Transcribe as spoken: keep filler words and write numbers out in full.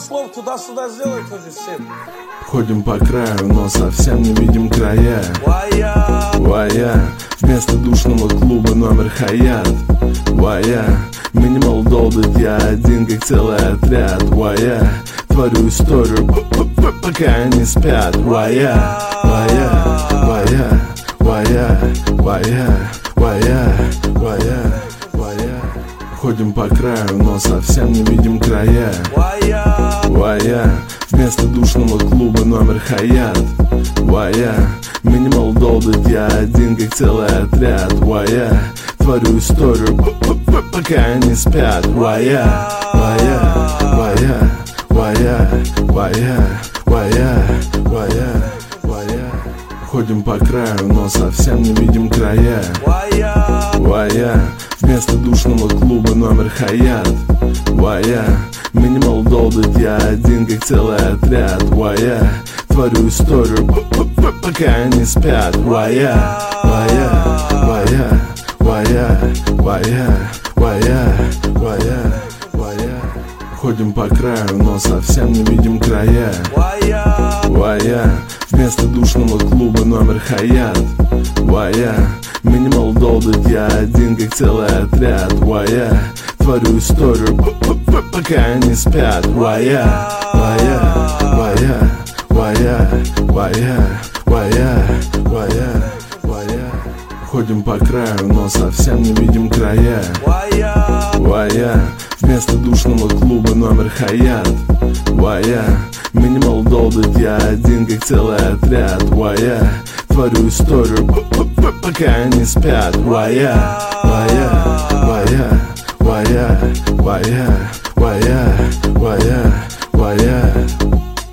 слов туда-сюда сделай тоже всем. Ходим по краю, но совсем не видим края. Вая, Вая, вместо душного клуба номер Хаят. Вая, минимал долбит, я один как целый отряд. Вая, творю историю, пока они спят. Вая, вая, вая, вая, вая, вая, вая, вая. Ходим по краю, но совсем не видим края. вая, Вая, вместо душного клуба номер Хаят. Вая, минимал долбит, я один как целый отряд. Вая, творю историю, пока они спят. Вая, вая, вая, вая, вая, вая, вая, вая. Ходим по краю, но совсем не видим края. вая, Вая, вместо душного клуба номер Хаят. Вая, минимал долбит, я один как целый отряд. Вая, творю историю, пока они спят. Вая, вая, вая, вая, вая, вая, вая, вая. Ходим по краю, но совсем не видим края. вая, Вая, вместо душного клуба номер Хаят. Вая, минимал долбит, я один как целый отряд. Вая, творю историю, пока они спят. Вая, вая, вая, вая, вая, вая, вая, вая. Ходим по краю, но совсем не видим края. вая, Вая, вместо душного клуба номер Хаят. Вая, минимал долбит, я один как целый отряд. Вая, творю историю, пока они спят. Вая, вая, вая, вая, вая, вая, вая,